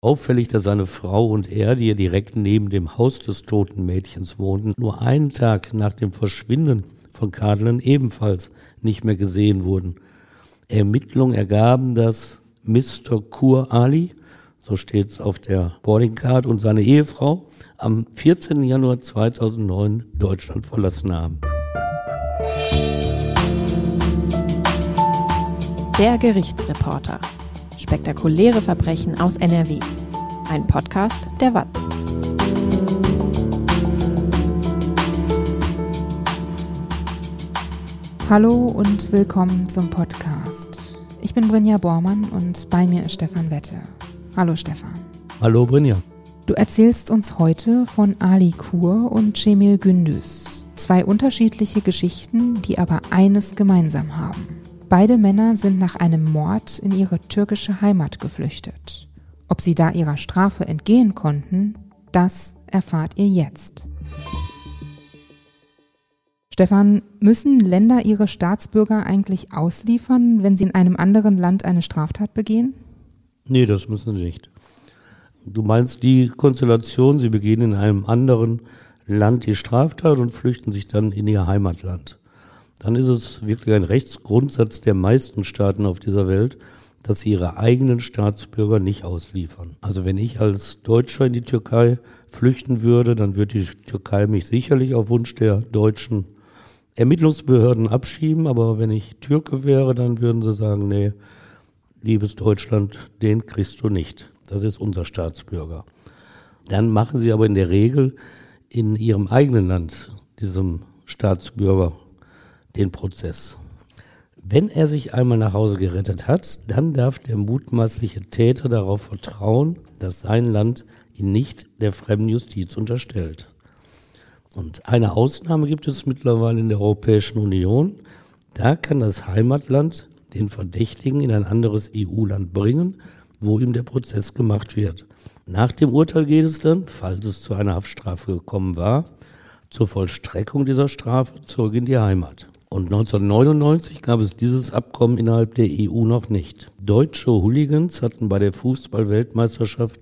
Auffällig, dass seine Frau und er, die ja direkt neben dem Haus des toten Mädchens wohnten, nur einen Tag nach dem Verschwinden von Cadlen ebenfalls nicht mehr gesehen wurden. Ermittlungen ergaben, dass Mr. Kur Ali, so steht es auf der Boardingcard, und seine Ehefrau am 14. Januar 2009 Deutschland verlassen haben. Der Gerichtsreporter. Spektakuläre Verbrechen aus NRW. Ein Podcast der WAZ. Hallo und willkommen zum Podcast. Ich bin Brynja Bormann und bei mir ist Stefan Wette. Hallo Stefan. Hallo Brynja. Du erzählst uns heute von Ali Kur und Cemil Gündüz. Zwei unterschiedliche Geschichten, die aber eines gemeinsam haben. Beide Männer sind nach einem Mord in ihre türkische Heimat geflüchtet. Ob sie da ihrer Strafe entgehen konnten, das erfahrt ihr jetzt. Stefan, müssen Länder ihre Staatsbürger eigentlich ausliefern, wenn sie in einem anderen Land eine Straftat begehen? Nee, das müssen sie nicht. Du meinst die Konstellation, sie begehen in einem anderen Land die Straftat und flüchten sich dann in ihr Heimatland. Dann ist es wirklich ein Rechtsgrundsatz der meisten Staaten auf dieser Welt, dass sie ihre eigenen Staatsbürger nicht ausliefern. Also wenn ich als Deutscher in die Türkei flüchten würde, dann würde die Türkei mich sicherlich auf Wunsch der deutschen Ermittlungsbehörden abschieben. Aber wenn ich Türke wäre, dann würden sie sagen, nee, liebes Deutschland, den kriegst du nicht. Das ist unser Staatsbürger. Dann machen sie aber in der Regel in ihrem eigenen Land, diesem Staatsbürger, den Prozess. Wenn er sich einmal nach Hause gerettet hat, dann darf der mutmaßliche Täter darauf vertrauen, dass sein Land ihn nicht der fremden Justiz unterstellt. Und eine Ausnahme gibt es mittlerweile in der Europäischen Union. Da kann das Heimatland den Verdächtigen in ein anderes EU-Land bringen, wo ihm der Prozess gemacht wird. Nach dem Urteil geht es dann, falls es zu einer Haftstrafe gekommen war, zur Vollstreckung dieser Strafe zurück in die Heimat. Und 1999 gab es dieses Abkommen innerhalb der EU noch nicht. Deutsche Hooligans hatten bei der Fußball-Weltmeisterschaft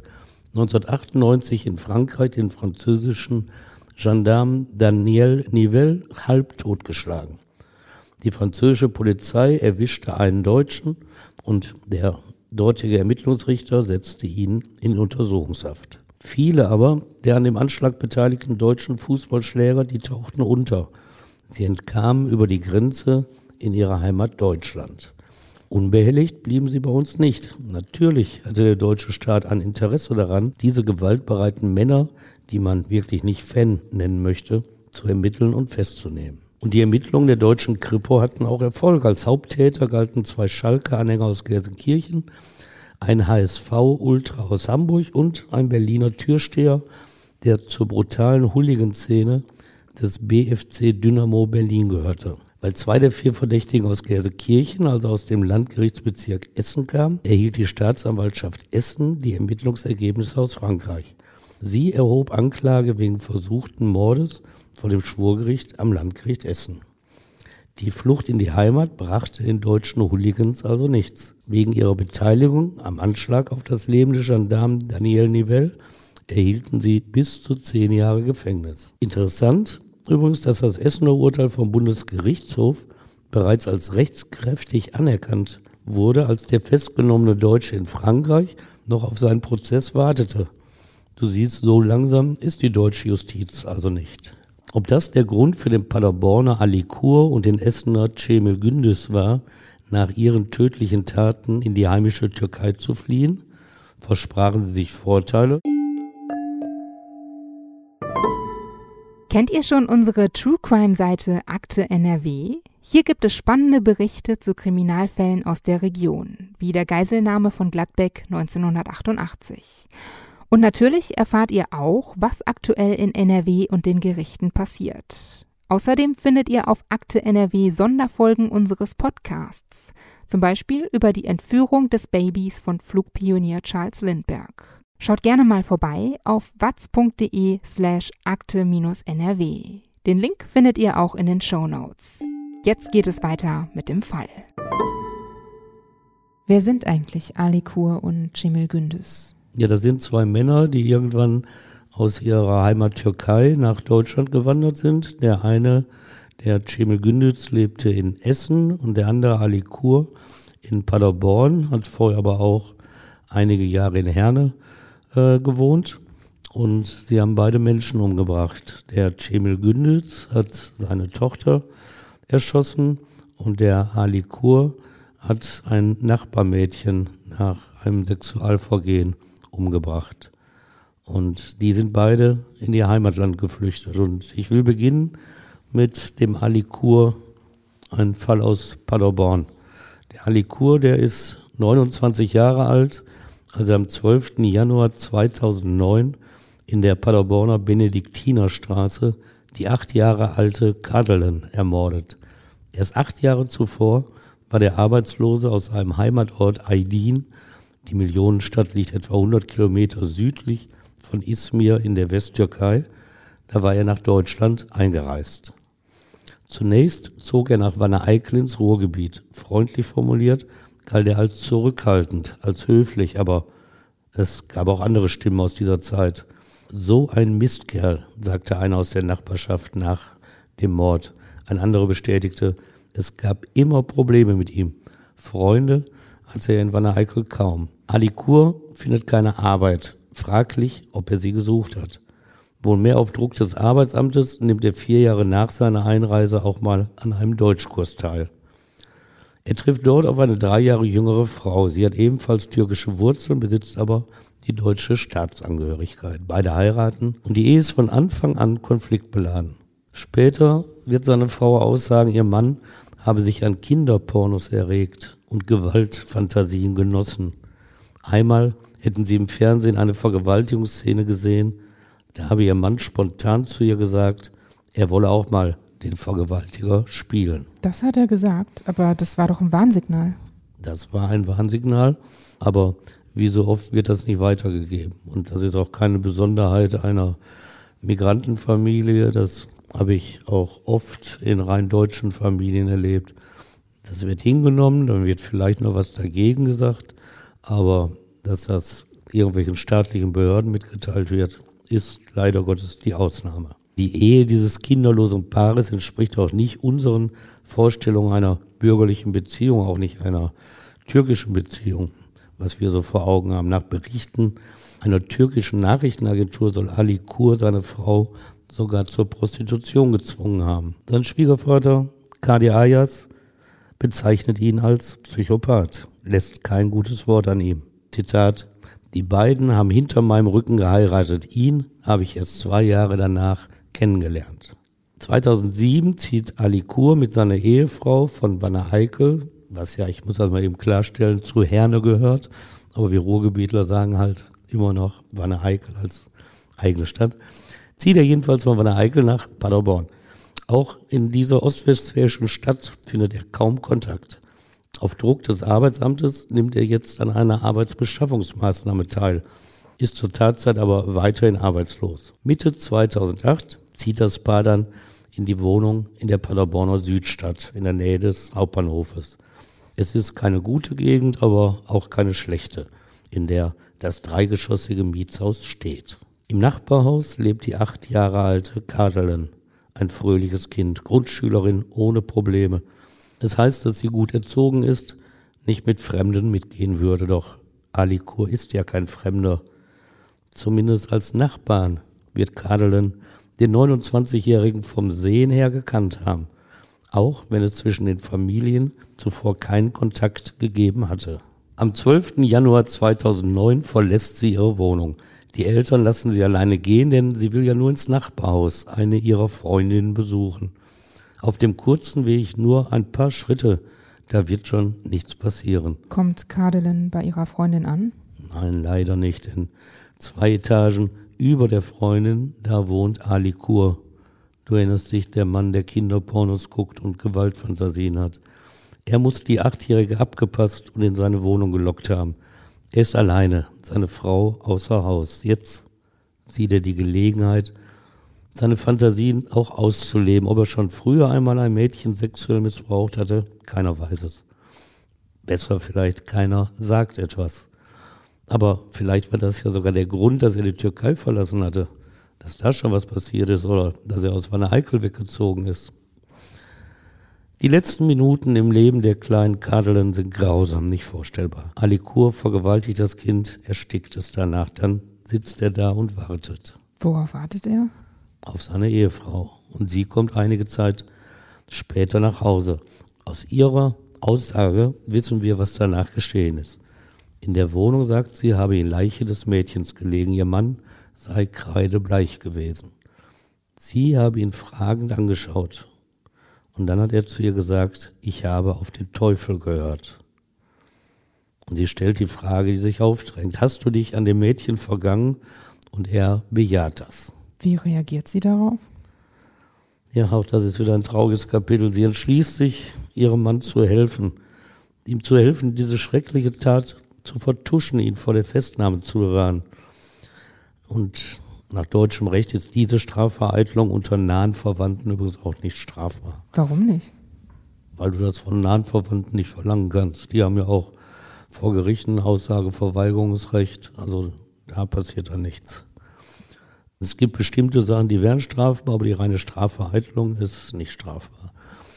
1998 in Frankreich den französischen Gendarmen Daniel Nivelle halbtot geschlagen. Die französische Polizei erwischte einen Deutschen und der dortige Ermittlungsrichter setzte ihn in Untersuchungshaft. Viele aber der an dem Anschlag beteiligten deutschen Fußballschläger, die tauchten unter. Sie entkamen über die Grenze in ihre Heimat Deutschland. Unbehelligt blieben sie bei uns nicht. Natürlich hatte der deutsche Staat ein Interesse daran, diese gewaltbereiten Männer, die man wirklich nicht Fan nennen möchte, zu ermitteln und festzunehmen. Und die Ermittlungen der deutschen Kripo hatten auch Erfolg. Als Haupttäter galten 2 Schalke-Anhänger aus Gelsenkirchen, ein HSV-Ultra aus Hamburg und ein Berliner Türsteher, der zur brutalen Hooligan-Szene des BFC Dynamo Berlin gehörte. Weil 2 der 4 Verdächtigen aus Gelsenkirchen, also aus dem Landgerichtsbezirk Essen kamen, erhielt die Staatsanwaltschaft Essen die Ermittlungsergebnisse aus Frankreich. Sie erhob Anklage wegen versuchten Mordes vor dem Schwurgericht am Landgericht Essen. Die Flucht in die Heimat brachte den deutschen Hooligans also nichts. Wegen ihrer Beteiligung am Anschlag auf das Leben des Gendarmen Daniel Nivelle erhielten sie bis zu 10 Jahre Gefängnis. Interessant übrigens, dass das Essener Urteil vom Bundesgerichtshof bereits als rechtskräftig anerkannt wurde, als der festgenommene Deutsche in Frankreich noch auf seinen Prozess wartete. Du siehst, so langsam ist die deutsche Justiz also nicht. Ob das der Grund für den Paderborner Ali Kur und den Essener Cemil Gündüz war, nach ihren tödlichen Taten in die heimische Türkei zu fliehen, versprachen sie sich Vorteile. Kennt ihr schon unsere True-Crime-Seite Akte NRW? Hier gibt es spannende Berichte zu Kriminalfällen aus der Region, wie der Geiselnahme von Gladbeck 1988. Und natürlich erfahrt ihr auch, was aktuell in NRW und den Gerichten passiert. Außerdem findet ihr auf Akte NRW Sonderfolgen unseres Podcasts, zum Beispiel über die Entführung des Babys von Flugpionier Charles Lindbergh. Schaut gerne mal vorbei auf watz.de/akte-nrw. Den Link findet ihr auch in den Shownotes. Jetzt geht es weiter mit dem Fall. Wer sind eigentlich Ali Kur und Cemil Gündüz? Ja, das sind zwei Männer, die irgendwann aus ihrer Heimat Türkei nach Deutschland gewandert sind. Der eine, der Cemil Gündüz, lebte in Essen und der andere, Ali Kur, in Paderborn, hat vorher aber auch einige Jahre in Herne gewohnt. Und sie haben beide Menschen umgebracht. Der Cemil Gündüz hat seine Tochter erschossen und der Ali Kur hat ein Nachbarmädchen nach einem Sexualvergehen umgebracht. Und die sind beide in ihr Heimatland geflüchtet. Und ich will beginnen mit dem Ali Kur, ein Fall aus Paderborn. Der Ali Kur, der ist 29 Jahre alt, als er am 12. Januar 2009 in der Paderborner Benediktinerstraße die 8 Jahre alte Kadelen ermordet. Erst 8 Jahre zuvor war der Arbeitslose aus seinem Heimatort Aydin, die Millionenstadt liegt etwa 100 Kilometer südlich von Izmir in der Westtürkei, da war er nach Deutschland eingereist. Zunächst zog er nach Wanne-Eickel ins Ruhrgebiet. Freundlich formuliert galt er als zurückhaltend, als höflich, aber es gab auch andere Stimmen aus dieser Zeit. So ein Mistkerl, sagte einer aus der Nachbarschaft nach dem Mord. Ein anderer bestätigte, es gab immer Probleme mit ihm. Freunde hatte er in Wanne-Eickel kaum. Ali Kur findet keine Arbeit. Fraglich, ob er sie gesucht hat. Wohl mehr auf Druck des Arbeitsamtes nimmt er 4 Jahre nach seiner Einreise auch mal an einem Deutschkurs teil. Er trifft dort auf eine 3 Jahre jüngere Frau. Sie hat ebenfalls türkische Wurzeln, besitzt aber die deutsche Staatsangehörigkeit. Beide heiraten und die Ehe ist von Anfang an konfliktbeladen. Später wird seine Frau aussagen, ihr Mann habe sich an Kinderpornos erregt und Gewaltfantasien genossen. Einmal hätten sie im Fernsehen eine Vergewaltigungsszene gesehen, da habe ihr Mann spontan zu ihr gesagt, er wolle auch mal den Vergewaltiger spielen. Das hat er gesagt, aber das war doch ein Warnsignal. Das war ein Warnsignal, aber wie so oft wird das nicht weitergegeben. Und das ist auch keine Besonderheit einer Migrantenfamilie, das habe ich auch oft in rein deutschen Familien erlebt. Das wird hingenommen, dann wird vielleicht noch was dagegen gesagt, aber dass das irgendwelchen staatlichen Behörden mitgeteilt wird, ist leider Gottes die Ausnahme. Die Ehe dieses kinderlosen Paares entspricht auch nicht unseren Vorstellungen einer bürgerlichen Beziehung, auch nicht einer türkischen Beziehung, was wir so vor Augen haben. Nach Berichten einer türkischen Nachrichtenagentur soll Ali Kur seine Frau sogar zur Prostitution gezwungen haben. Sein Schwiegervater, Kadir Ayaz, bezeichnet ihn als Psychopath, lässt kein gutes Wort an ihm. Zitat, die beiden haben hinter meinem Rücken geheiratet. Ihn habe ich erst 2 Jahre danach kennengelernt. 2007 zieht Ali Kur mit seiner Ehefrau von Wanne-Eickel, was ja, ich muss das mal eben klarstellen, zu Herne gehört, aber wir Ruhrgebietler sagen halt immer noch Wanne-Eickel als eigene Stadt, zieht er jedenfalls von Wanne-Eickel nach Paderborn. Auch in dieser ostwestfälischen Stadt findet er kaum Kontakt. Auf Druck des Arbeitsamtes nimmt er jetzt an einer Arbeitsbeschaffungsmaßnahme teil, ist zur Tatzeit aber weiterhin arbeitslos. Mitte 2008 zieht das Paar dann in die Wohnung in der Paderborner Südstadt in der Nähe des Hauptbahnhofes. Es ist keine gute Gegend, aber auch keine schlechte, in der das 3-geschossige Mietshaus steht. Im Nachbarhaus lebt die 8 Jahre alte Kadelen, ein fröhliches Kind, Grundschülerin ohne Probleme. Es heißt, dass sie gut erzogen ist, nicht mit Fremden mitgehen würde, doch Ali Kur ist ja kein Fremder. Zumindest als Nachbarn wird Kadelen den 29-Jährigen vom Sehen her gekannt haben, auch wenn es zwischen den Familien zuvor keinen Kontakt gegeben hatte. Am 12. Januar 2009 verlässt sie ihre Wohnung. Die Eltern lassen sie alleine gehen, denn sie will ja nur ins Nachbarhaus eine ihrer Freundinnen besuchen. Auf dem kurzen Weg nur ein paar Schritte, da wird schon nichts passieren. Kommt Kadelen bei ihrer Freundin an? Nein, leider nicht, denn 2 Etagen über der Freundin, da wohnt Ali Kur. Du erinnerst dich, der Mann, der Kinderpornos guckt und Gewaltfantasien hat. Er muss die 8-Jährige abgepasst und in seine Wohnung gelockt haben. Er ist alleine, seine Frau außer Haus. Jetzt sieht er die Gelegenheit, seine Fantasien auch auszuleben. Ob er schon früher einmal ein Mädchen sexuell missbraucht hatte, keiner weiß es. Besser vielleicht, keiner sagt etwas. Aber vielleicht war das ja sogar der Grund, dass er die Türkei verlassen hatte. Dass da schon was passiert ist oder dass er aus Wanne-Eickel weggezogen ist. Die letzten Minuten im Leben der kleinen Kadelin sind grausam, nicht vorstellbar. Alikur vergewaltigt das Kind, erstickt es danach. Dann sitzt er da und wartet. Worauf wartet er? Auf seine Ehefrau. Und sie kommt einige Zeit später nach Hause. Aus ihrer Aussage wissen wir, was danach geschehen ist. In der Wohnung, sagt sie, habe die Leiche des Mädchens gelegen. Ihr Mann sei kreidebleich gewesen. Sie habe ihn fragend angeschaut. Und dann hat er zu ihr gesagt, ich habe auf den Teufel gehört. Und sie stellt die Frage, die sich aufdrängt. Hast du dich an dem Mädchen vergangen? Und er bejaht das. Wie reagiert sie darauf? Ja, auch das ist wieder ein trauriges Kapitel. Sie entschließt sich, ihrem Mann zu helfen. Ihm zu helfen, diese schreckliche Tat zu vertuschen, ihn vor der Festnahme zu bewahren. Und nach deutschem Recht ist diese Strafvereitelung unter nahen Verwandten übrigens auch nicht strafbar. Warum nicht? Weil du das von nahen Verwandten nicht verlangen kannst. Die haben ja auch vor Gerichten Aussageverweigerungsrecht. Also da passiert dann nichts. Es gibt bestimmte Sachen, die wären strafbar, aber die reine Strafvereitelung ist nicht strafbar.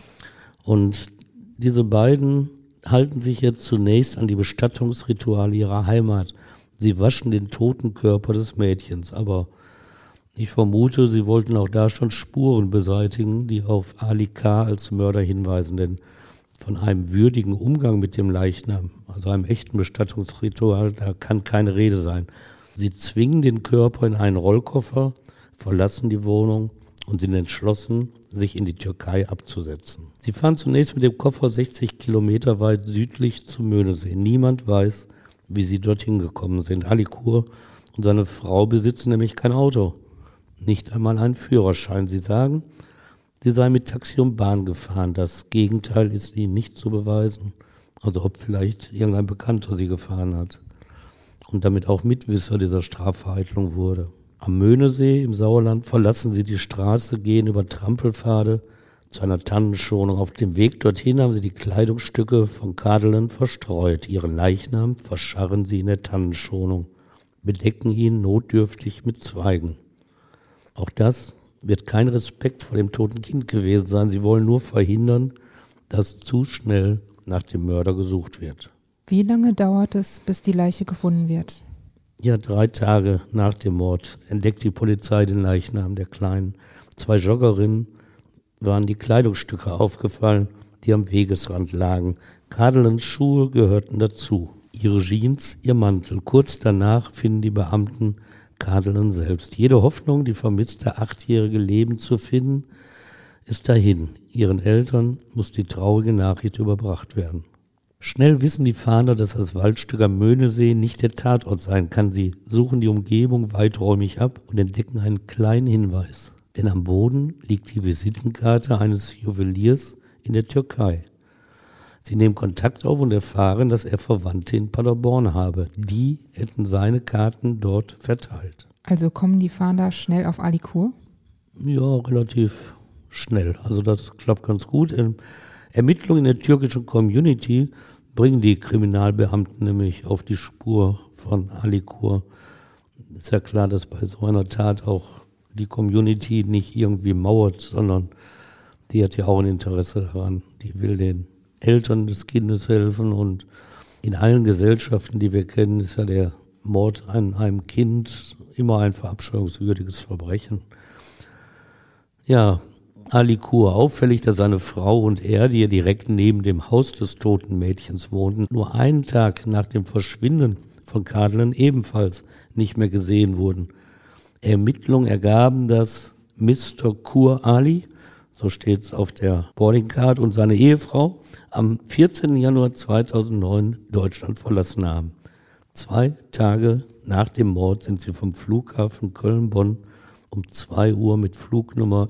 Und diese beiden halten sich jetzt zunächst an die Bestattungsrituale ihrer Heimat. Sie waschen den toten Körper des Mädchens, aber ich vermute, sie wollten auch da schon Spuren beseitigen, die auf Ali K. als Mörder hinweisen, denn von einem würdigen Umgang mit dem Leichnam, also einem echten Bestattungsritual, da kann keine Rede sein. Sie zwingen den Körper in einen Rollkoffer, verlassen die Wohnung und sind entschlossen, sich in die Türkei abzusetzen. Sie fahren zunächst mit dem Koffer 60 Kilometer weit südlich zum Möhnesee. Niemand weiß, wie sie dorthin gekommen sind. Alikur und seine Frau besitzen nämlich kein Auto, nicht einmal einen Führerschein. Sie sagen, sie sei mit Taxi und Bahn gefahren. Das Gegenteil ist ihnen nicht zu beweisen. Also ob vielleicht irgendein Bekannter sie gefahren hat und damit auch Mitwisser dieser Strafvereitelung wurde. Am Möhnesee im Sauerland verlassen sie die Straße, gehen über Trampelpfade zu einer Tannenschonung. Auf dem Weg dorthin haben sie die Kleidungsstücke von Kadelin verstreut. Ihren Leichnam verscharren sie in der Tannenschonung, bedecken ihn notdürftig mit Zweigen. Auch das wird kein Respekt vor dem toten Kind gewesen sein. Sie wollen nur verhindern, dass zu schnell nach dem Mörder gesucht wird. Wie lange dauert es, bis die Leiche gefunden wird? Ja, 3 Tage nach dem Mord entdeckt die Polizei den Leichnam der Kleinen. 2 Joggerinnen waren die Kleidungsstücke aufgefallen, die am Wegesrand lagen. Kadelins Schuhe gehörten dazu. Ihre Jeans, ihr Mantel. Kurz danach finden die Beamten Kadelin selbst. Jede Hoffnung, die vermisste 8-jährige Leben zu finden, ist dahin. Ihren Eltern muss die traurige Nachricht überbracht werden. Schnell wissen die Fahnder, dass das Waldstück am Möhnesee nicht der Tatort sein kann. Sie suchen die Umgebung weiträumig ab und entdecken einen kleinen Hinweis. Denn am Boden liegt die Visitenkarte eines Juweliers in der Türkei. Sie nehmen Kontakt auf und erfahren, dass er Verwandte in Paderborn habe. Die hätten seine Karten dort verteilt. Also kommen die Fahnder schnell auf Alikur? Ja, relativ schnell. Also das klappt ganz gut. Ermittlungen in der türkischen Community bringen die Kriminalbeamten nämlich auf die Spur von Alikur. Ist ja klar, dass bei so einer Tat auch die Community nicht irgendwie mauert, sondern die hat ja auch ein Interesse daran. Die will den Eltern des Kindes helfen und in allen Gesellschaften, die wir kennen, ist ja der Mord an einem Kind immer ein verabscheuungswürdiges Verbrechen. Ja, Alikur, auffällig, dass seine Frau und er, die ja direkt neben dem Haus des toten Mädchens wohnten, nur einen Tag nach dem Verschwinden von Kadelin ebenfalls nicht mehr gesehen wurden. Ermittlungen ergaben, dass Mr. Kur Ali, so steht es auf der Boardingcard, und seine Ehefrau am 14. Januar 2009 Deutschland verlassen haben. 2 Tage nach dem Mord sind sie vom Flughafen Köln-Bonn um 2 Uhr mit Flugnummer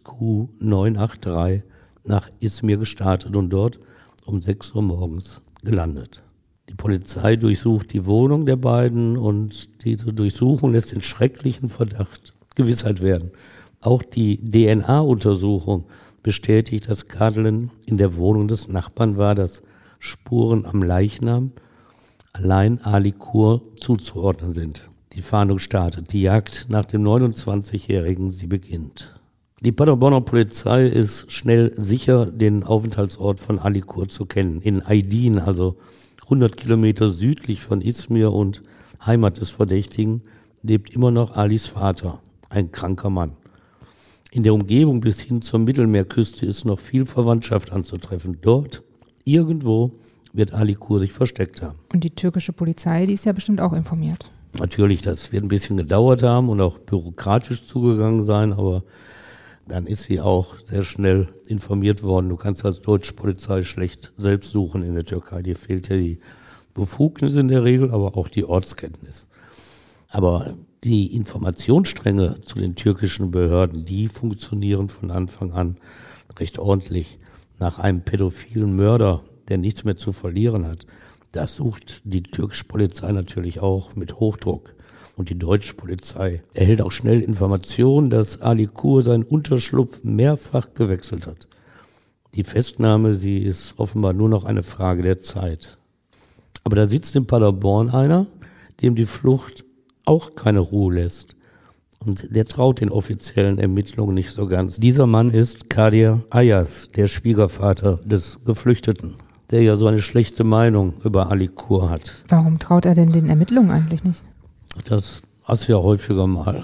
XQ983 nach Izmir gestartet und dort um 6 Uhr morgens gelandet. Die Polizei durchsucht die Wohnung der beiden und diese Durchsuchung lässt den schrecklichen Verdacht Gewissheit werden. Auch die DNA-Untersuchung bestätigt, dass Kadelin in der Wohnung des Nachbarn war, dass Spuren am Leichnam allein Ali Kur zuzuordnen sind. Die Fahndung startet, die Jagd nach dem 29-Jährigen, sie beginnt. Die Paderborner Polizei ist schnell sicher, den Aufenthaltsort von Ali Kur zu kennen. In Aydin, also 100 Kilometer südlich von Izmir und Heimat des Verdächtigen, lebt immer noch Alis Vater, ein kranker Mann. In der Umgebung bis hin zur Mittelmeerküste ist noch viel Verwandtschaft anzutreffen. Dort, irgendwo, wird Ali Kur sich versteckt haben. Und die türkische Polizei, die ist ja bestimmt auch informiert. Natürlich, das wird ein bisschen gedauert haben und auch bürokratisch zugegangen sein, aber dann ist sie auch sehr schnell informiert worden. Du kannst als deutsche Polizei schlecht selbst suchen in der Türkei. Dir fehlt ja die Befugnis in der Regel, aber auch die Ortskenntnis. Aber die Informationsstränge zu den türkischen Behörden, die funktionieren von Anfang an recht ordentlich. Nach einem pädophilen Mörder, der nichts mehr zu verlieren hat, das sucht die türkische Polizei natürlich auch mit Hochdruck. Und die deutsche Polizei erhält auch schnell Informationen, dass Ali Kur seinen Unterschlupf mehrfach gewechselt hat. Die Festnahme, sie ist offenbar nur noch eine Frage der Zeit. Aber da sitzt in Paderborn einer, dem die Flucht auch keine Ruhe lässt. Und der traut den offiziellen Ermittlungen nicht so ganz. Dieser Mann ist Kadir Ayaz, der Schwiegervater des Geflüchteten, der ja so eine schlechte Meinung über Ali Kur hat. Warum traut er denn den Ermittlungen eigentlich nicht? Das hast du ja häufiger mal.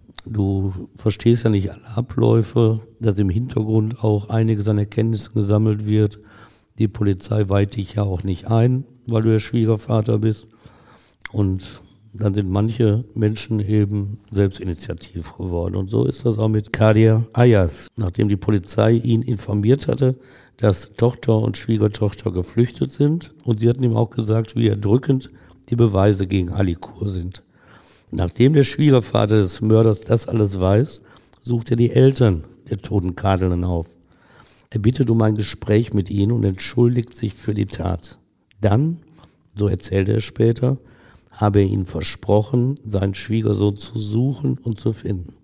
Du verstehst ja nicht alle Abläufe, dass im Hintergrund auch einiges an Erkenntnissen gesammelt wird. Die Polizei weiht dich ja auch nicht ein, weil du der Schwiegervater bist. Und dann sind manche Menschen eben selbstinitiativ geworden. Und so ist das auch mit Kadir Ayaz. Nachdem die Polizei ihn informiert hatte, dass Tochter und Schwiegertochter geflüchtet sind. Und sie hatten ihm auch gesagt, wie erdrückend die Beweise gegen Ali Kur sind. Nachdem der Schwiegervater des Mörders das alles weiß, sucht er die Eltern der toten Kadelin auf. Er bittet um ein Gespräch mit ihnen und entschuldigt sich für die Tat. Dann, so erzählt er später, habe er ihnen versprochen, seinen Schwiegersohn zu suchen und zu finden.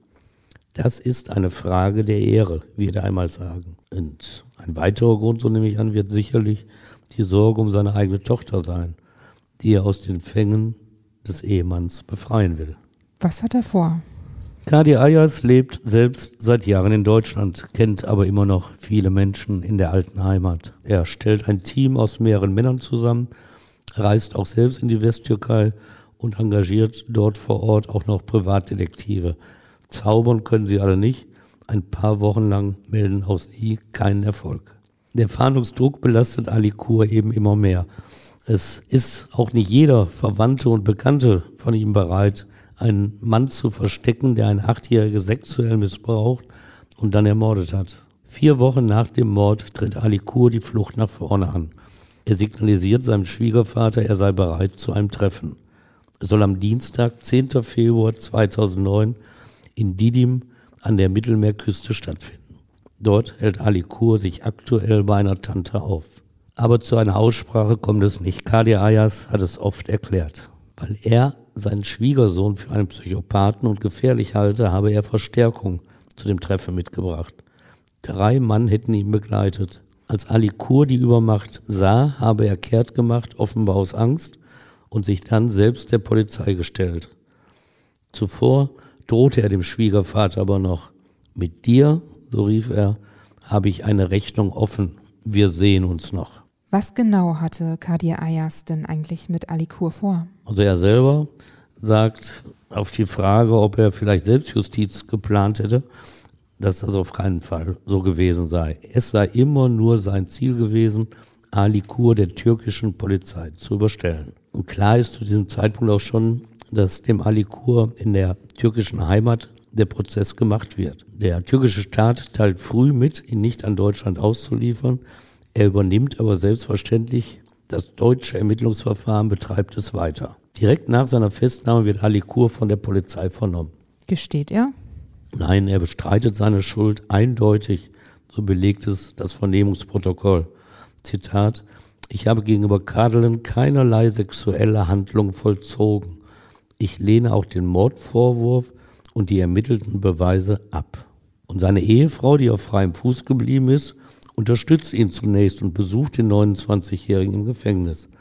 Das ist eine Frage der Ehre, wird er einmal sagen. Und ein weiterer Grund, so nehme ich an, wird sicherlich die Sorge um seine eigene Tochter sein, die er aus den Fängen des Ehemanns befreien will. Was hat er vor? Kadir Ayaz lebt selbst seit Jahren in Deutschland, kennt aber immer noch viele Menschen in der alten Heimat. Er stellt ein Team aus mehreren Männern zusammen, reist auch selbst in die Westtürkei und engagiert dort vor Ort auch noch Privatdetektive. Zaubern können sie alle nicht. Ein paar Wochen lang melden auch sie keinen Erfolg. Der Fahndungsdruck belastet Ali Kur eben immer mehr. Es ist auch nicht jeder Verwandte und Bekannte von ihm bereit, einen Mann zu verstecken, der ein 8-Jähriges sexuell missbraucht und dann ermordet hat. 4 Wochen nach dem Mord tritt Ali Kur die Flucht nach vorne an. Er signalisiert seinem Schwiegervater, er sei bereit zu einem Treffen. Es soll am Dienstag, 10. Februar 2009 in Didim an der Mittelmeerküste stattfinden. Dort hält Ali Kur sich aktuell bei einer Tante auf. Aber zu einer Aussprache kommt es nicht. Kadir Ayaz hat es oft erklärt. Weil er seinen Schwiegersohn für einen Psychopathen und gefährlich halte, habe er Verstärkung zu dem Treffen mitgebracht. 3 Mann hätten ihn begleitet. Als Ali Kur die Übermacht sah, habe er kehrt gemacht, offenbar aus Angst, und sich dann selbst der Polizei gestellt. Zuvor drohte er dem Schwiegervater aber noch. Mit dir, so rief er, habe ich eine Rechnung offen. Wir sehen uns noch. Was genau hatte Kadir Ayaz denn eigentlich mit Ali Kur vor? Also er selber sagt auf die Frage, ob er vielleicht Selbstjustiz geplant hätte, dass das auf keinen Fall so gewesen sei. Es sei immer nur sein Ziel gewesen, Ali Kur der türkischen Polizei zu überstellen. Und klar ist zu diesem Zeitpunkt auch schon, dass dem Ali Kur in der türkischen Heimat der Prozess gemacht wird. Der türkische Staat teilt früh mit, ihn nicht an Deutschland auszuliefern. Er übernimmt aber selbstverständlich das deutsche Ermittlungsverfahren, betreibt es weiter. Direkt nach seiner Festnahme wird Ali Kur von der Polizei vernommen. Gesteht er? Nein, er bestreitet seine Schuld eindeutig, so belegt es das Vernehmungsprotokoll. Zitat: Ich habe gegenüber Kadelin keinerlei sexuelle Handlung vollzogen. Ich lehne auch den Mordvorwurf und die ermittelten Beweise ab. Und seine Ehefrau, die auf freiem Fuß geblieben ist, unterstützt ihn zunächst und besucht den 29-Jährigen im Gefängnis.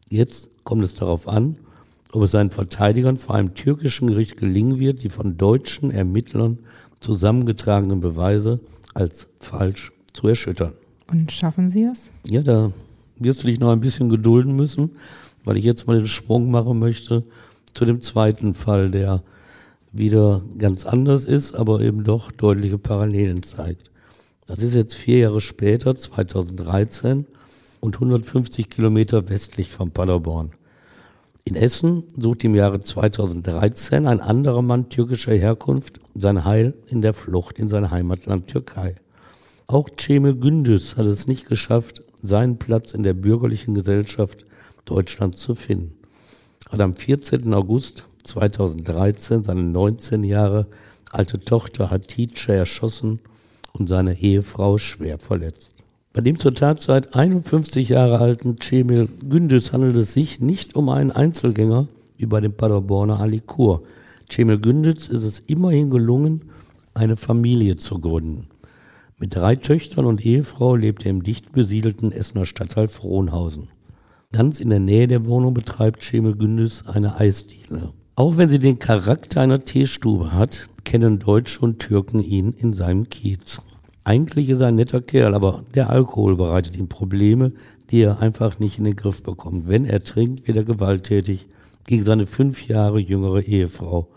Jetzt kommt es darauf an, ob es seinen Verteidigern vor einem türkischen Gericht gelingen wird, die von deutschen Ermittlern zusammengetragenen Beweise als falsch zu erschüttern. Und schaffen Sie es? Ja, da wirst du dich noch ein bisschen gedulden müssen, weil ich jetzt mal den Sprung machen möchte zu dem zweiten Fall, der wieder ganz anders ist, aber eben doch deutliche Parallelen zeigt. Das ist jetzt 4 Jahre später, 2013, und 150 Kilometer westlich von Paderborn. In Essen sucht im Jahre 2013 ein anderer Mann türkischer Herkunft sein Heil in der Flucht in sein Heimatland Türkei. Auch Cemil Gündüz hat es nicht geschafft, seinen Platz in der bürgerlichen Gesellschaft Deutschlands zu finden. Er hat am 14. August 2013 seine 19 Jahre alte Tochter Hatice erschossen und seine Ehefrau schwer verletzt. Bei dem zur Tatzeit 51 Jahre alten Cemil Gündüz handelt es sich nicht um einen Einzelgänger wie bei dem Paderborner Ali Kur. Cemil Gündüz ist es immerhin gelungen, eine Familie zu gründen. Mit 3 Töchtern und Ehefrau lebt er im dicht besiedelten Essener Stadtteil Frohnhausen. Ganz in der Nähe der Wohnung betreibt Cemil Gündüz eine Eisdiele. Auch wenn sie den Charakter einer Teestube hat, kennen Deutsche und Türken ihn in seinem Kiez. Eigentlich ist er ein netter Kerl, aber der Alkohol bereitet ihm Probleme, die er einfach nicht in den Griff bekommt. Wenn er trinkt, wird er gewalttätig gegen seine 5 Jahre jüngere Ehefrau.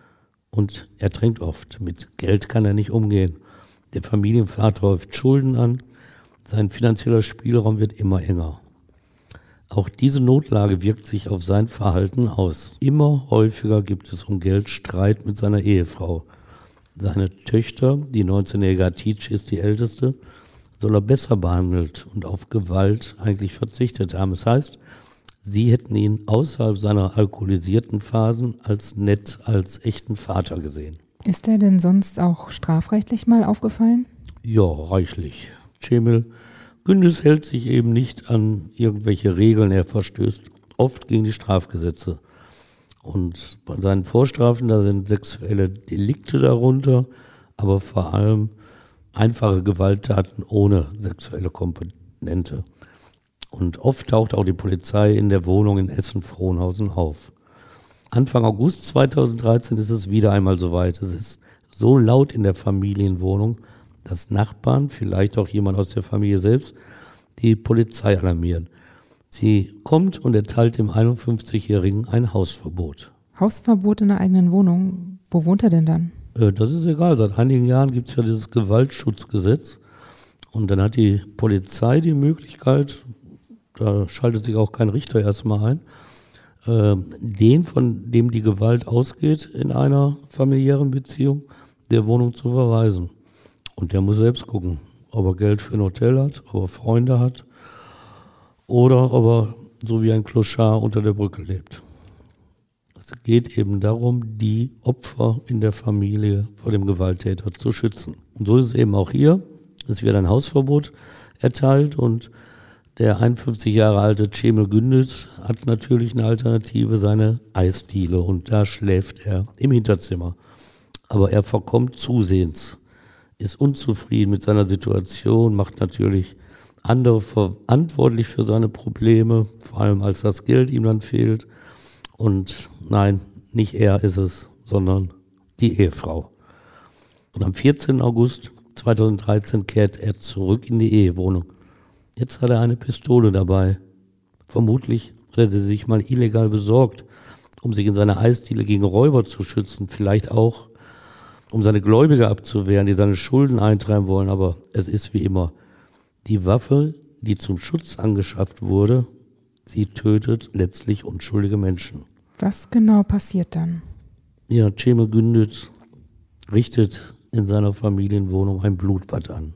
Und er trinkt oft. Mit Geld kann er nicht umgehen. Der Familienvater häuft Schulden an. Sein finanzieller Spielraum wird immer enger. Auch diese Notlage wirkt sich auf sein Verhalten aus. Immer häufiger gibt es um Geld Streit mit seiner Ehefrau. Seine Töchter, die 19-jährige Hatice ist die älteste, soll er besser behandelt und auf Gewalt eigentlich verzichtet haben. Das heißt, sie hätten ihn außerhalb seiner alkoholisierten Phasen als nett, als echten Vater gesehen. Ist er denn sonst auch strafrechtlich mal aufgefallen? Ja, reichlich. Cemil Gündüz hält sich eben nicht an irgendwelche Regeln, er verstößt oft gegen die Strafgesetze. Und bei seinen Vorstrafen, da sind sexuelle Delikte darunter, aber vor allem einfache Gewalttaten ohne sexuelle Komponente. Und oft taucht auch die Polizei in der Wohnung in Essen-Frohnhausen auf. Anfang August 2013 ist es wieder einmal soweit. Es ist so laut in der Familienwohnung, dass Nachbarn, vielleicht auch jemand aus der Familie selbst, die Polizei alarmieren. Sie kommt und erteilt dem 51-Jährigen ein Hausverbot. Hausverbot in der eigenen Wohnung? Wo wohnt er denn dann? Das ist egal. Seit einigen Jahren gibt es ja dieses Gewaltschutzgesetz. Und dann hat die Polizei die Möglichkeit, da schaltet sich auch kein Richter erstmal ein, den, von dem die Gewalt ausgeht in einer familiären Beziehung, der Wohnung zu verweisen. Und der muss selbst gucken, ob er Geld für ein Hotel hat, ob er Freunde hat oder ob er so wie ein Clochard unter der Brücke lebt. Es geht eben darum, die Opfer in der Familie vor dem Gewalttäter zu schützen. Und so ist es eben auch hier. Es wird ein Hausverbot erteilt und der 51 Jahre alte Cemil Gündüz hat natürlich eine Alternative, seine Eisdiele, und da schläft er im Hinterzimmer. Aber er verkommt zusehends, ist unzufrieden mit seiner Situation, macht natürlich andere verantwortlich für seine Probleme, vor allem als das Geld ihm dann fehlt. Und nein, nicht er ist es, sondern die Ehefrau. Und am 14. August 2013 kehrt er zurück in die Ehewohnung. Jetzt hat er eine Pistole dabei. Vermutlich hat er sie sich mal illegal besorgt, um sich in seiner Eisdiele gegen Räuber zu schützen. Vielleicht auch, um seine Gläubiger abzuwehren, die seine Schulden eintreiben wollen. Aber es ist wie immer. Die Waffe, die zum Schutz angeschafft wurde, sie tötet letztlich unschuldige Menschen. Was genau passiert dann? Ja, Cemil Gündüz richtet in seiner Familienwohnung ein Blutbad an.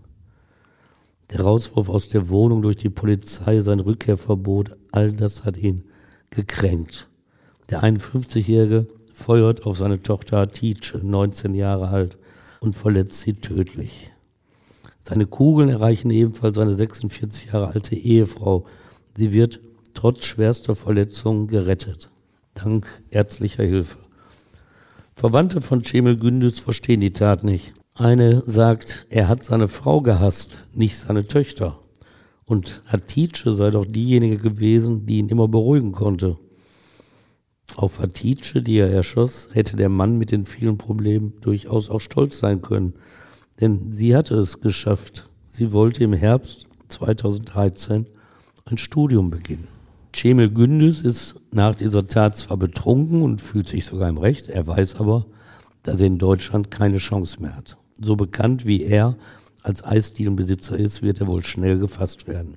Der Rauswurf aus der Wohnung durch die Polizei, sein Rückkehrverbot, all das hat ihn gekränkt. Der 51-Jährige feuert auf seine Tochter Hatice, 19 Jahre alt, und verletzt sie tödlich. Seine Kugeln erreichen ebenfalls seine 46 Jahre alte Ehefrau. Sie wird trotz schwerster Verletzungen gerettet, dank ärztlicher Hilfe. Verwandte von Cemil Gündüz verstehen die Tat nicht. Eine sagt, er hat seine Frau gehasst, nicht seine Töchter. Und Hatice sei doch diejenige gewesen, die ihn immer beruhigen konnte. Auf Hatice, die er erschoss, hätte der Mann mit den vielen Problemen durchaus auch stolz sein können. Denn sie hatte es geschafft. Sie wollte im Herbst 2013 ein Studium beginnen. Cemil Gündüz ist nach dieser Tat zwar betrunken und fühlt sich sogar im Recht, er weiß aber, dass er in Deutschland keine Chance mehr hat. So bekannt wie er als Eisdielenbesitzer ist, wird er wohl schnell gefasst werden.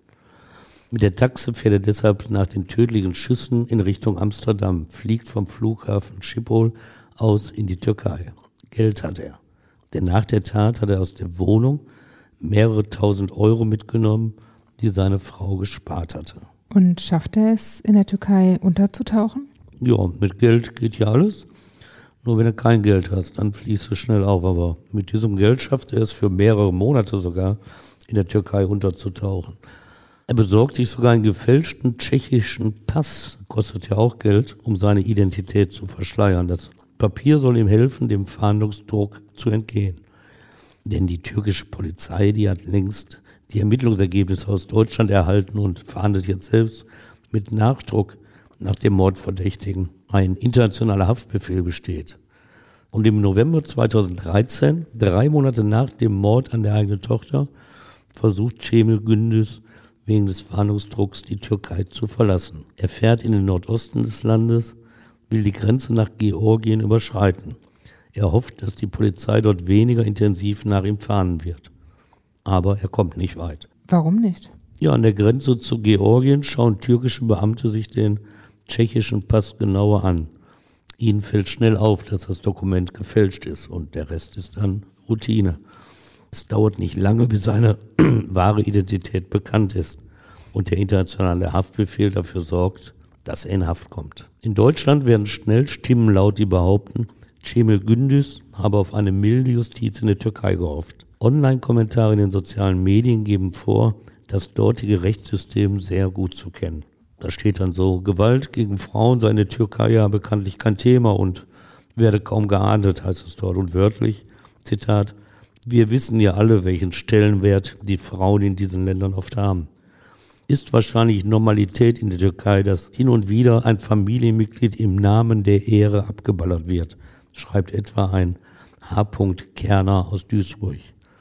Mit der Taxe fährt er deshalb nach den tödlichen Schüssen in Richtung Amsterdam, fliegt vom Flughafen Schiphol aus in die Türkei. Geld hat er. Denn nach der Tat hat er aus der Wohnung mehrere tausend Euro mitgenommen, die seine Frau gespart hatte. Und schafft er es, in der Türkei unterzutauchen? Ja, mit Geld geht ja alles. Nur wenn du kein Geld hast, dann fließt es schnell auf. Aber mit diesem Geld schafft er es für mehrere Monate sogar, in der Türkei unterzutauchen. Er besorgt sich sogar einen gefälschten tschechischen Pass, kostet ja auch Geld, um seine Identität zu verschleiern. Das Papier soll ihm helfen, dem Fahndungsdruck zu entgehen. Denn die türkische Polizei, die hat längst die Ermittlungsergebnisse aus Deutschland erhalten und fahndet jetzt selbst mit Nachdruck nach dem Mordverdächtigen. Ein internationaler Haftbefehl besteht. Und im November 2013, 3 Monate nach dem Mord an der eigenen Tochter, versucht Cemil Gündüz wegen des Fahndungsdrucks die Türkei zu verlassen. Er fährt in den Nordosten des Landes, will die Grenze nach Georgien überschreiten. Er hofft, dass die Polizei dort weniger intensiv nach ihm fahnden wird. Aber er kommt nicht weit. Warum nicht? Ja, an der Grenze zu Georgien schauen türkische Beamte sich den tschechischen Pass genauer an. Ihnen fällt schnell auf, dass das Dokument gefälscht ist und der Rest ist dann Routine. Es dauert nicht lange, bis seine wahre Identität bekannt ist und der internationale Haftbefehl dafür sorgt, dass er in Haft kommt. In Deutschland werden schnell Stimmen laut, die behaupten, Cemil Gündüz habe auf eine milde Justiz in der Türkei gehofft. Online-Kommentare in den sozialen Medien geben vor, das dortige Rechtssystem sehr gut zu kennen. Da steht dann so, Gewalt gegen Frauen sei in der Türkei ja bekanntlich kein Thema und werde kaum geahndet, heißt es dort. Und wörtlich, Zitat, wir wissen ja alle, welchen Stellenwert die Frauen in diesen Ländern oft haben. Ist wahrscheinlich Normalität in der Türkei, dass hin und wieder ein Familienmitglied im Namen der Ehre abgeballert wird, schreibt etwa ein H. Kerner aus Duisburg.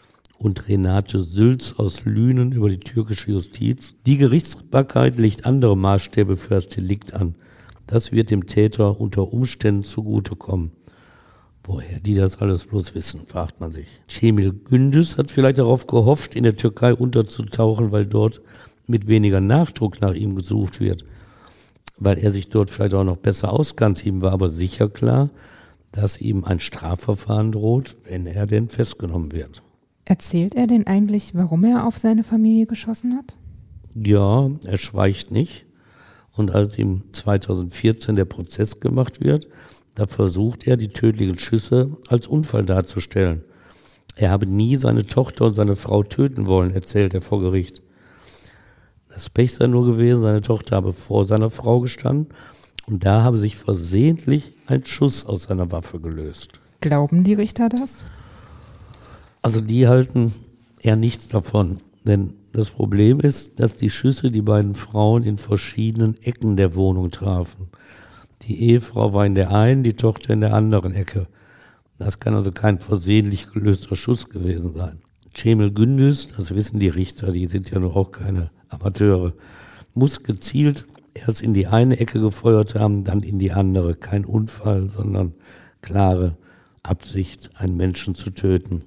Und Renate Sülz aus Lünen über die türkische Justiz. Die Gerichtsbarkeit legt andere Maßstäbe für das Delikt an. Das wird dem Täter unter Umständen zugutekommen. Woher die das alles bloß wissen, fragt man sich. Cemil Gündüz hat vielleicht darauf gehofft, in der Türkei unterzutauchen, weil dort mit weniger Nachdruck nach ihm gesucht wird. Weil er sich dort vielleicht auch noch besser auskannte. Ihm war aber sicher klar, dass ihm ein Strafverfahren droht, wenn er denn festgenommen wird. Erzählt er denn eigentlich, warum er auf seine Familie geschossen hat? Ja, er schweigt nicht. Und als ihm 2014 der Prozess gemacht wird, da versucht er, die tödlichen Schüsse als Unfall darzustellen. Er habe nie seine Tochter und seine Frau töten wollen, erzählt er vor Gericht. Das Pech sei nur gewesen, seine Tochter habe vor seiner Frau gestanden und da habe sich versehentlich ein Schuss aus seiner Waffe gelöst. Glauben die Richter das? Also die halten eher nichts davon, denn das Problem ist, dass die Schüsse die beiden Frauen in verschiedenen Ecken der Wohnung trafen. Die Ehefrau war in der einen, die Tochter in der anderen Ecke. Das kann also kein versehentlich gelöster Schuss gewesen sein. Cemil Gündüz, das wissen die Richter, die sind ja nur auch keine Amateure, muss gezielt erst in die eine Ecke gefeuert haben, dann in die andere. Kein Unfall, sondern klare Absicht, einen Menschen zu töten.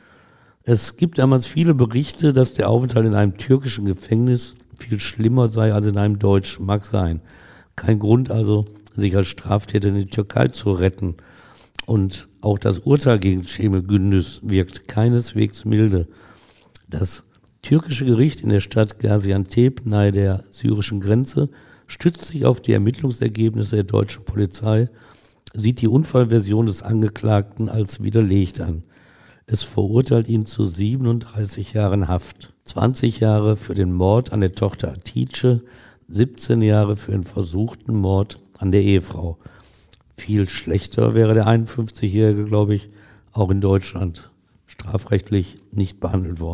Es gibt damals viele Berichte, dass der Aufenthalt in einem türkischen Gefängnis viel schlimmer sei als in einem deutschen. Mag sein. Kein Grund also, sich als Straftäter in die Türkei zu retten. Und auch das Urteil gegen Cemil Gündüz wirkt keineswegs milde. Das türkische Gericht in der Stadt Gaziantep nahe der syrischen Grenze stützt sich auf die Ermittlungsergebnisse der deutschen Polizei, sieht die Unfallversion des Angeklagten als widerlegt an. Es verurteilt ihn zu 37 Jahren Haft, 20 Jahre für den Mord an der Tochter Hatice, 17 Jahre für den versuchten Mord an der Ehefrau. Viel schlechter wäre der 51-Jährige, glaube ich, auch in Deutschland strafrechtlich nicht behandelt worden.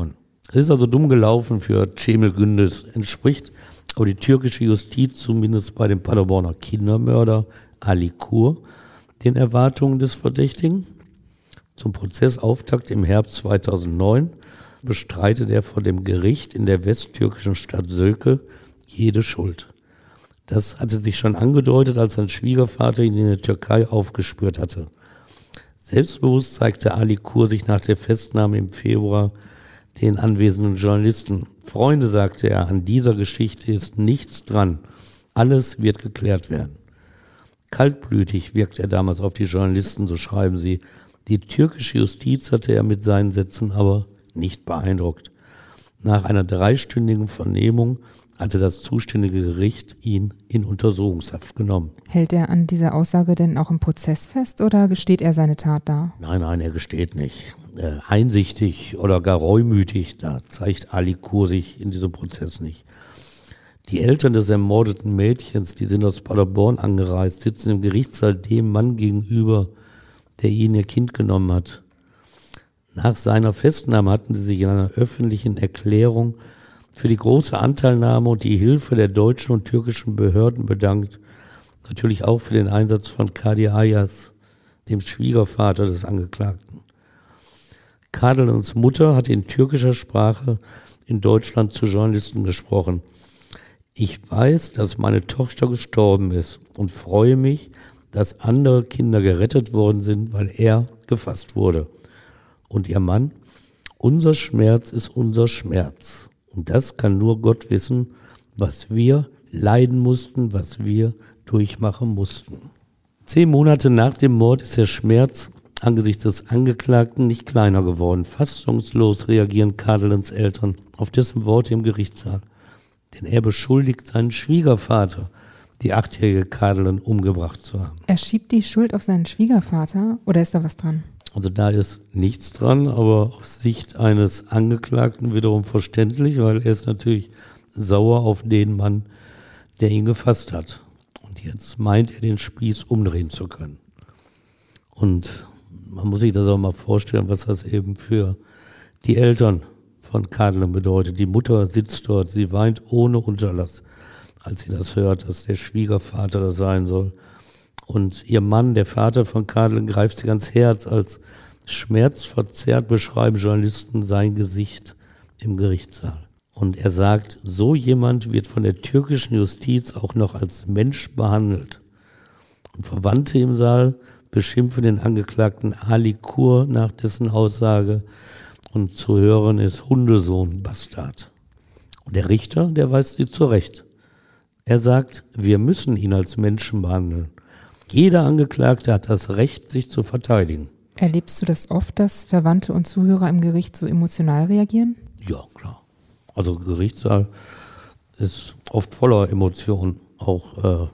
Es ist also dumm gelaufen für Cemil Gündes, entspricht aber die türkische Justiz zumindest bei dem Paderborner Kindermörder Ali Kur den Erwartungen des Verdächtigen. Zum Prozessauftakt im Herbst 2009 bestreitet er vor dem Gericht in der westtürkischen Stadt Söke jede Schuld. Das hatte sich schon angedeutet, als sein Schwiegervater ihn in der Türkei aufgespürt hatte. Selbstbewusst zeigte Ali Kur sich nach der Festnahme im Februar den anwesenden Journalisten. Freunde, sagte er, an dieser Geschichte ist nichts dran. Alles wird geklärt werden. Kaltblütig wirkt er damals auf die Journalisten, so schreiben sie. Die türkische Justiz hatte er mit seinen Sätzen aber nicht beeindruckt. Nach einer 3-stündigen Vernehmung hatte das zuständige Gericht ihn in Untersuchungshaft genommen. Hält er an dieser Aussage denn auch im Prozess fest oder gesteht er seine Tat da? Nein, er gesteht nicht. Einsichtig oder gar reumütig, da zeigt Ali Kur sich in diesem Prozess nicht. Die Eltern des ermordeten Mädchens, die sind aus Paderborn angereist, sitzen im Gerichtssaal dem Mann gegenüber, der ihnen ihr Kind genommen hat. Nach seiner Festnahme hatten sie sich in einer öffentlichen Erklärung für die große Anteilnahme und die Hilfe der deutschen und türkischen Behörden bedankt. Natürlich auch für den Einsatz von Kadir Ayaz, dem Schwiegervater des Angeklagten. Kadelans Mutter hat in türkischer Sprache in Deutschland zu Journalisten gesprochen. Ich weiß, dass meine Tochter gestorben ist und freue mich, dass andere Kinder gerettet worden sind, weil er gefasst wurde. Und ihr Mann, unser Schmerz ist unser Schmerz. Und das kann nur Gott wissen, was wir leiden mussten, was wir durchmachen mussten. 10 Monate nach dem Mord ist der Schmerz angesichts des Angeklagten nicht kleiner geworden. Fassungslos reagieren Kadelans Eltern auf dessen Worte im Gerichtssaal. Denn er beschuldigt seinen Schwiegervater, die 8-jährige Kadelan umgebracht zu haben. Er schiebt die Schuld auf seinen Schwiegervater oder ist da was dran? Also da ist nichts dran, aber aus Sicht eines Angeklagten wiederum verständlich, weil er ist natürlich sauer auf den Mann, der ihn gefasst hat. Und jetzt meint er, den Spieß umdrehen zu können. Und man muss sich das auch mal vorstellen, was das eben für die Eltern von Kadelan bedeutet. Die Mutter sitzt dort, sie weint ohne Unterlass, als sie das hört, dass der Schwiegervater das sein soll. Und ihr Mann, der Vater von Kadelan, greift sie ans Herz. Als schmerzverzerrt beschreiben Journalisten sein Gesicht im Gerichtssaal. Und er sagt, so jemand wird von der türkischen Justiz auch noch als Mensch behandelt. Und Verwandte im Saal beschimpfen den Angeklagten Ali Kur nach dessen Aussage. Und zu hören ist Hundesohn, Bastard. Und der Richter, der weist sie zurecht. Er sagt, wir müssen ihn als Menschen behandeln. Jeder Angeklagte hat das Recht, sich zu verteidigen. Erlebst du das oft, dass Verwandte und Zuhörer im Gericht so emotional reagieren? Ja, klar. Also Gerichtssaal ist oft voller Emotionen. Auch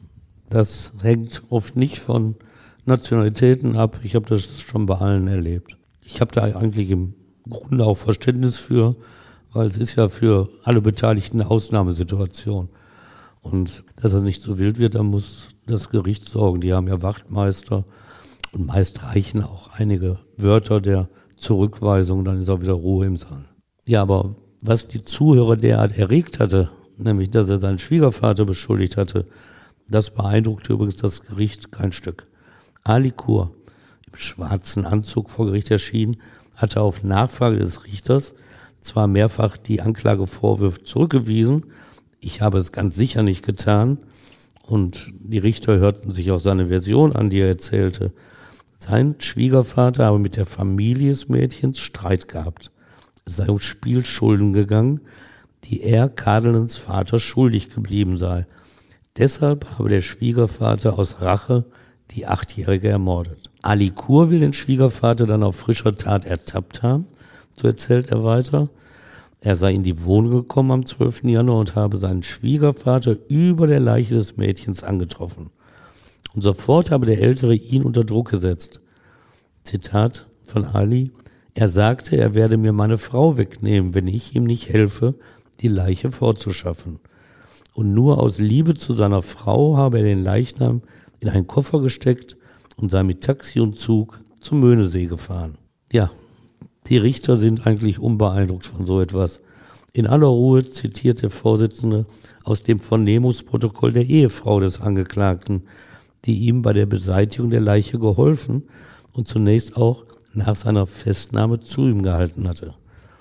das hängt oft nicht von Nationalitäten ab. Ich habe das schon bei allen erlebt. Ich habe da eigentlich im Grunde auch Verständnis für, weil es ist ja für alle Beteiligten eine Ausnahmesituation. Und dass es nicht so wild wird, da muss das Gericht sorgen. Die haben ja Wachtmeister und meist reichen auch einige Wörter der Zurückweisung, dann ist auch wieder Ruhe im Saal. Ja, aber was die Zuhörer derart erregt hatte, nämlich dass er seinen Schwiegervater beschuldigt hatte, das beeindruckte übrigens das Gericht kein Stück. Ali Kur, im schwarzen Anzug vor Gericht erschienen, hatte auf Nachfrage des Richters zwar mehrfach die Anklagevorwürfe zurückgewiesen, ich habe es ganz sicher nicht getan, und die Richter hörten sich auch seine Version an, die er erzählte. Sein Schwiegervater habe mit der Familie des Mädchens Streit gehabt. Es sei um Spielschulden gegangen, die er Kadelans Vater schuldig geblieben sei. Deshalb habe der Schwiegervater aus Rache die 8-Jährige ermordet. Ali Kur will den Schwiegervater dann auf frischer Tat ertappt haben, so erzählt er weiter. Er sei in die Wohnung gekommen am 12. Januar und habe seinen Schwiegervater über der Leiche des Mädchens angetroffen. Und sofort habe der Ältere ihn unter Druck gesetzt. Zitat von Ali: Er sagte, er werde mir meine Frau wegnehmen, wenn ich ihm nicht helfe, die Leiche fortzuschaffen. Und nur aus Liebe zu seiner Frau habe er den Leichnam in einen Koffer gesteckt und sei mit Taxi und Zug zum Möhnesee gefahren. Ja, Die Richter sind eigentlich unbeeindruckt von so etwas. In aller Ruhe zitiert der Vorsitzende aus dem Vernehmungsprotokoll der Ehefrau des Angeklagten, die ihm bei der Beseitigung der Leiche geholfen und zunächst auch nach seiner Festnahme zu ihm gehalten hatte.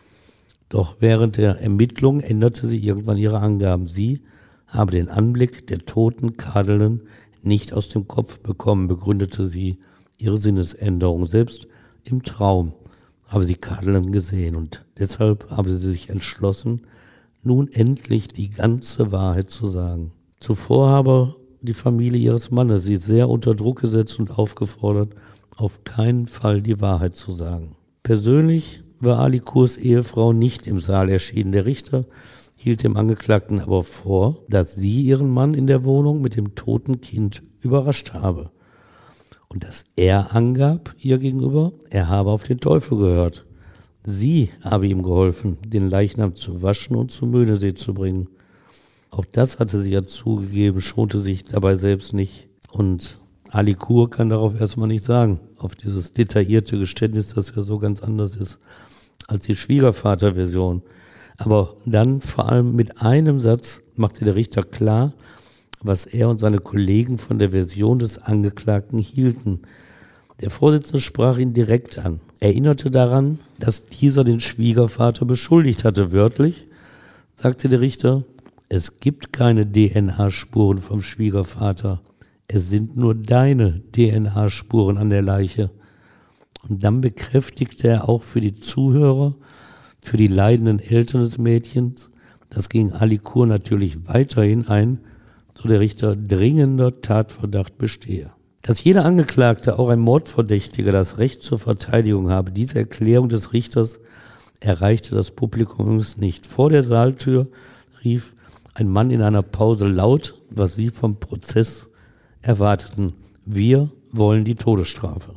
Doch während der Ermittlungen änderte sie irgendwann ihre Angaben. Sie habe den Anblick der toten Kadelin nicht aus dem Kopf bekommen, begründete sie ihre Sinnesänderung. Selbst im Traum habe sie Kadelin gesehen und deshalb habe sie sich entschlossen, nun endlich die ganze Wahrheit zu sagen. Zuvor habe die Familie ihres Mannes sie sehr unter Druck gesetzt und aufgefordert, auf keinen Fall die Wahrheit zu sagen. Persönlich war Ali Kurs Ehefrau nicht im Saal erschienen. Der Richter hielt dem Angeklagten aber vor, dass sie ihren Mann in der Wohnung mit dem toten Kind überrascht habe. Und dass er angab ihr gegenüber, er habe auf den Teufel gehört. Sie habe ihm geholfen, den Leichnam zu waschen und zum Möhnesee zu bringen. Auch das hatte sie ja zugegeben, schonte sich dabei selbst nicht. Und Ali Kur kann darauf erstmal nichts sagen, auf dieses detaillierte Geständnis, das ja so ganz anders ist als die Schwiegervater-Version. Aber dann vor allem mit einem Satz machte der Richter klar, was er und seine Kollegen von der Version des Angeklagten hielten. Der Vorsitzende sprach ihn direkt an, erinnerte daran, dass dieser den Schwiegervater beschuldigt hatte. Wörtlich sagte der Richter: Es gibt keine DNA-Spuren vom Schwiegervater. Es sind nur deine DNA-Spuren an der Leiche. Und dann bekräftigte er auch für die Zuhörer, für die leidenden Eltern des Mädchens, dass gegen Ali Kur natürlich weiterhin ein, so der Richter, dringender Tatverdacht bestehe. Dass jeder Angeklagte, auch ein Mordverdächtiger, das Recht zur Verteidigung habe, diese Erklärung des Richters erreichte das Publikum nicht. Vor der Saaltür rief ein Mann in einer Pause laut, was sie vom Prozess erwarteten: Wir wollen die Todesstrafe.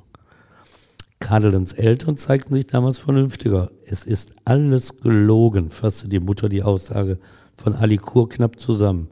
Kadelins Eltern zeigten sich damals vernünftiger. Es ist alles gelogen, fasste die Mutter die Aussage von Ali Kur knapp zusammen.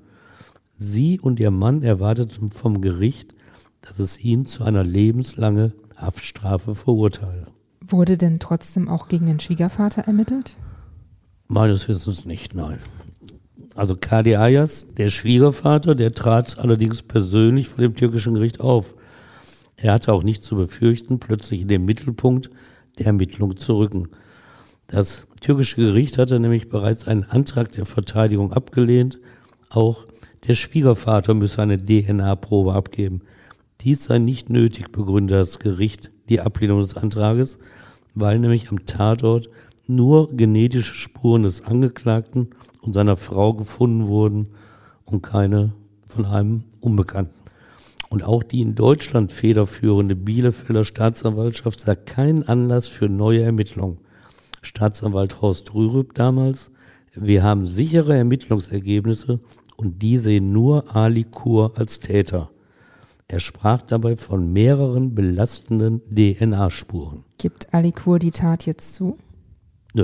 Sie und ihr Mann erwarteten vom Gericht, dass es ihn zu einer lebenslangen Haftstrafe verurteile. Wurde denn trotzdem auch gegen den Schwiegervater ermittelt? Meines Wissens nicht, nein. Also Kadi Ayaz, der Schwiegervater, der trat allerdings persönlich vor dem türkischen Gericht auf. Er hatte auch nicht zu befürchten, plötzlich in den Mittelpunkt der Ermittlung zu rücken. Das türkische Gericht hatte nämlich bereits einen Antrag der Verteidigung abgelehnt. Auch der Schwiegervater müsse eine DNA-Probe abgeben. Dies sei nicht nötig, begründete das Gericht die Ablehnung des Antrages, weil nämlich am Tatort nur genetische Spuren des Angeklagten und seiner Frau gefunden wurden und keine von einem Unbekannten. Und auch die in Deutschland federführende Bielefelder Staatsanwaltschaft sah keinen Anlass für neue Ermittlungen. Staatsanwalt Horst Rürup damals: Wir haben sichere Ermittlungsergebnisse und die sehen nur Ali Kur als Täter. Er sprach dabei von mehreren belastenden DNA-Spuren. Gibt Ali Kur die Tat jetzt zu? Nö,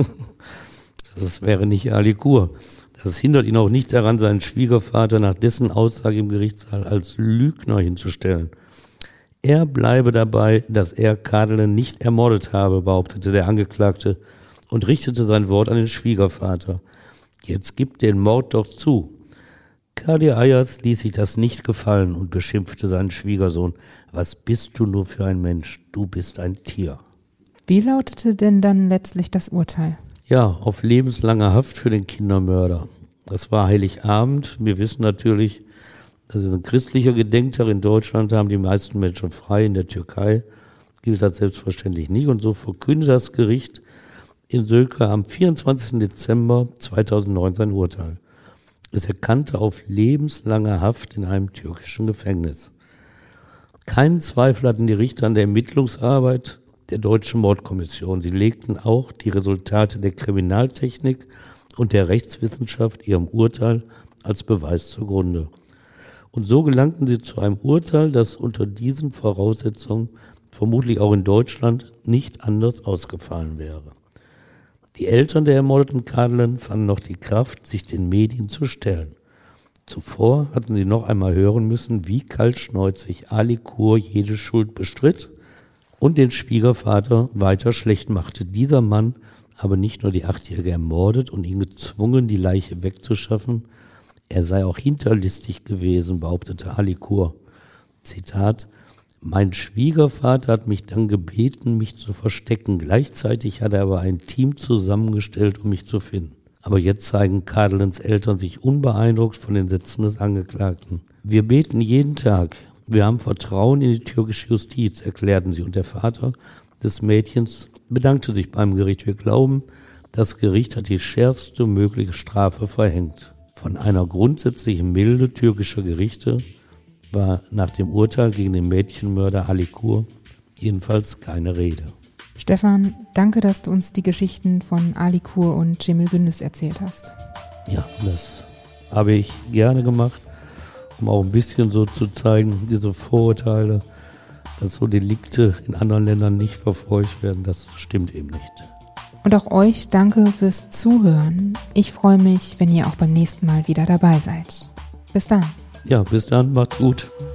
das wäre nicht Ali Kur. Das hindert ihn auch nicht daran, seinen Schwiegervater nach dessen Aussage im Gerichtssaal als Lügner hinzustellen. Er bleibe dabei, dass er Kadelin nicht ermordet habe, behauptete der Angeklagte und richtete sein Wort an den Schwiegervater. Jetzt gib den Mord doch zu. Kadi Ayaz ließ sich das nicht gefallen und beschimpfte seinen Schwiegersohn. Was bist du nur für ein Mensch? Du bist ein Tier. Wie lautete denn dann letztlich das Urteil? Ja, auf lebenslange Haft für den Kindermörder. Das war Heiligabend. Wir wissen natürlich, das ist ein christlicher Gedenktag. In Deutschland haben die meisten Menschen frei. In der Türkei gilt das selbstverständlich nicht. Und so verkündete das Gericht in Söke am 24. Dezember 2009 sein Urteil. Es erkannte auf lebenslange Haft in einem türkischen Gefängnis. Keinen Zweifel hatten die Richter an der Ermittlungsarbeit der Deutschen Mordkommission. Sie legten auch die Resultate der Kriminaltechnik und der Rechtswissenschaft ihrem Urteil als Beweis zugrunde. Und so gelangten sie zu einem Urteil, das unter diesen Voraussetzungen vermutlich auch in Deutschland nicht anders ausgefallen wäre. Die Eltern der ermordeten Kadelin fanden noch die Kraft, sich den Medien zu stellen. Zuvor hatten sie noch einmal hören müssen, wie kaltschnäuzig Ali Kur jede Schuld bestritt und den Schwiegervater weiter schlecht machte. Dieser Mann habe nicht nur die 8-Jährige ermordet und ihn gezwungen, die Leiche wegzuschaffen, er sei auch hinterlistig gewesen, behauptete Alicour. Zitat: Mein Schwiegervater hat mich dann gebeten, mich zu verstecken. Gleichzeitig hat er aber ein Team zusammengestellt, um mich zu finden. Aber jetzt zeigen Kadelins Eltern sich unbeeindruckt von den Sätzen des Angeklagten. Wir beten jeden Tag. Wir haben Vertrauen in die türkische Justiz, erklärten sie. Und der Vater des Mädchens bedankte sich beim Gericht. Wir glauben, das Gericht hat die schärfste mögliche Strafe verhängt. Von einer grundsätzlichen Milde türkischer Gerichte war nach dem Urteil gegen den Mädchenmörder Alicour jedenfalls keine Rede. Stefan, danke, dass du uns die Geschichten von Alicour und Cemil Gündüz erzählt hast. Ja, das habe ich gerne gemacht, um auch ein bisschen so zu zeigen, diese Vorurteile, dass so Delikte in anderen Ländern nicht verfolgt werden, das stimmt eben nicht. Und auch euch danke fürs Zuhören. Ich freue mich, wenn ihr auch beim nächsten Mal wieder dabei seid. Bis dann. Ja, bis dann, macht's gut.